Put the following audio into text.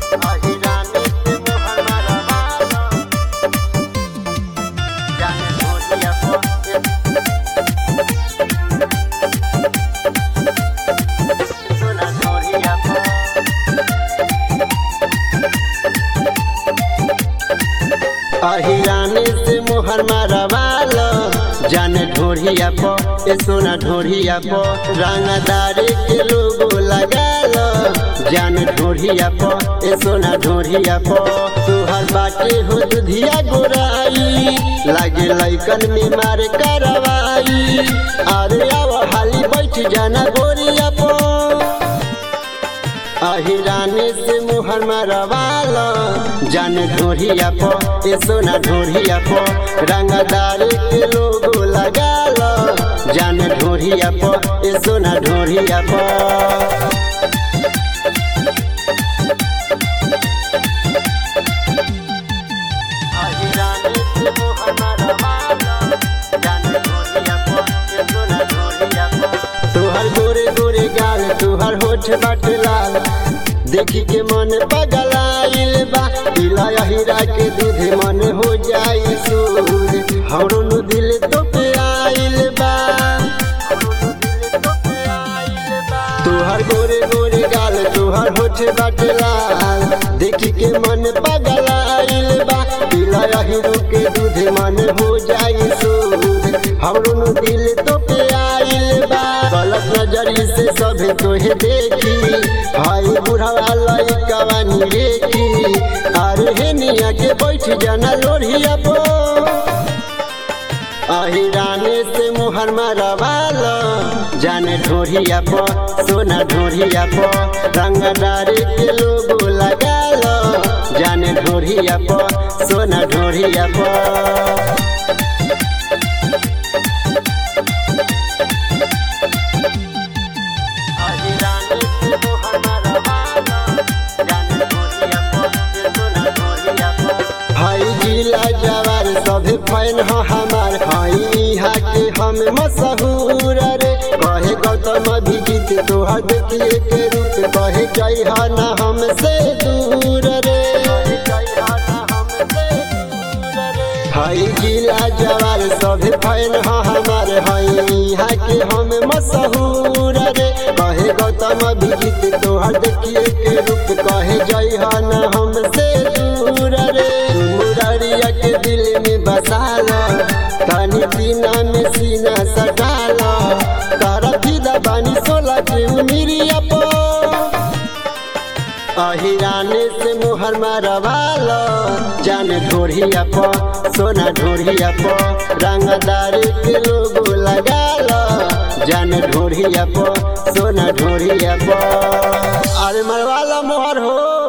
अहिराने से मोहर मारवाल जाने ढोरिया पो ए सोना ढोरिया पो रंगदारी के लोगो लगाल जाने ढोरिया पो ए सोना ढोरिया पो तुहर बाटे हो दुधिया गोराई लागे लइकन में मार करवाई अरे आव हाली बैठ जाना गोरिया पो अहिराने से मोहर मारवाल जान ढोरिया पो ए सोना ढोरिया पो रंगदारी के लोगो लगाल जान ढोरिया पो ए सोना ढोरिया पो तुहर गोरे गोरे गाल तुहर होठ बाट लाल देखी के मन पगलाइल बा पिला हीरा के दूध मन हो जाई सूद हमरो दिल तो पे आइल बा तुहर गोरे गोरे गाल तुहर होठ बाट लाल देखी के मन पगलाइल बा पिला हीरो के दूध मन हो जाई सूद हमरो दिल तो पे आइल बा गलत नजरी से सभे तोहे देखी भाई बुढ़वा लइकवा निरेखी अरे हेनिया के बैठ जाना लोरिया पो अहिराने से मोहर मारवाल जाने ढोरिया पो सोना ढोरिया पो रंगदारी के लोगो लगाल जाने ढोरिया पो सोना ढोरिया पो जिला जवार सभे फैन हो हमार यहाँ के हम मशहूर रे कहे गौतम अभिजीत तोहर देखिए के रूप कहे जय ना हमसे दूर रे हाई जिला जवार सभे फैन हो हमार यहाँ के हम मशहूर रे कहे गौतम अभिजीत तोहर देखिए के रूप कहे जय ना हमसे दूर रे मुरारिया के दिल में बसाल तानी सीना में सीना सटाल तारा फिदा बानी सोला के उमिरिया पो अहिराने से मोहर मारवाल जान ढोरिया पो सोना ढोरिया पो रंगदारी के लोगो लगाल जान ढोरिया पो सोना ढोरिया पो अरे मरवाला मोहर हो।